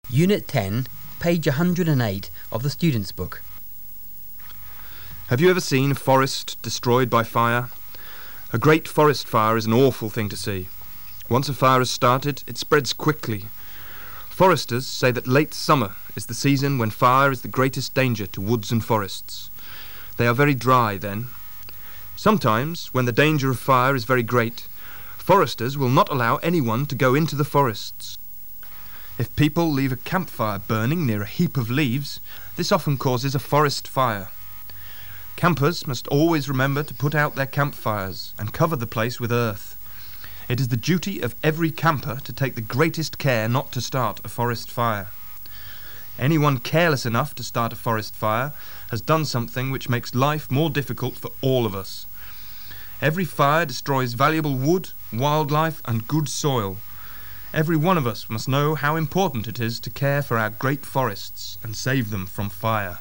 Unit 10, page 108 of the Student's Book. Have you ever seen a forest destroyed by fire? A great forest fire is an awful thing to see. Once a fire is started, it spreads quickly. Foresters say that late summer is the season when fire is the greatest danger to woods and forests. They are very dry then. Sometimes, when the danger of fire is very great, foresters will not allow anyone to go into the forests. If people leave a campfire burning near a heap of leaves, this often causes a forest fire. Campers must always remember to put out their campfires and cover the place with earth. It is the duty of every camper to take the greatest care not to start a forest fire. Anyone careless enough to start a forest fire has done something which makes life more difficult for all of us. Every fire destroys valuable wood, wildlife, and good soil. Every one of us must know how important it is to care for our great forests and save them from fire.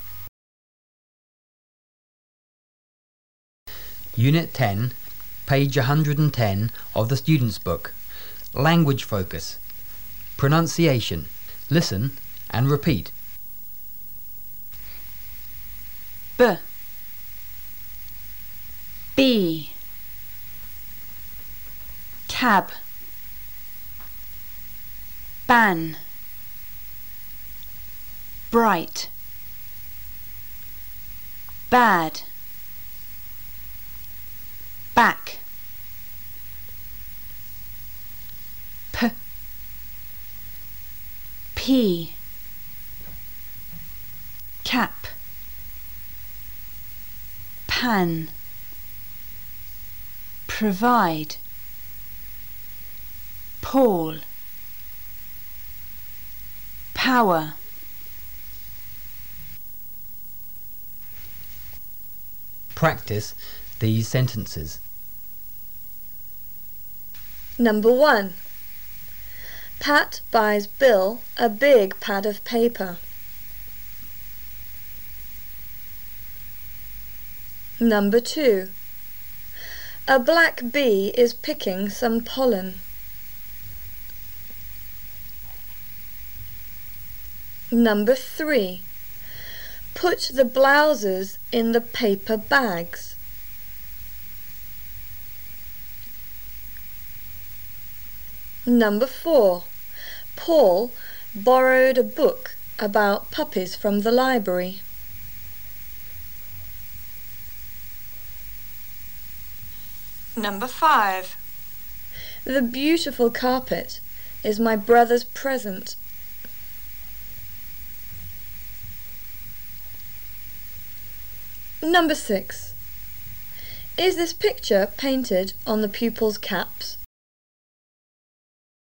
Unit 10, page 110 of the Student's Book. Language focus. Pronunciation. Listen and repeat. B, B, cab, ban, bright, bad, back, p, p, cap, pan, provide, Paul, power. Practice these sentences. Number 1. Pat buys Bill a big pad of paper. Number 2. A black bee is picking some pollen. Number 3. Put the blouses in the paper bags. Number 4. Paul borrowed a book about puppies from the library. Number 5. The beautiful carpet is my brother's present. Number 6. Is this picture painted on the pupils' caps?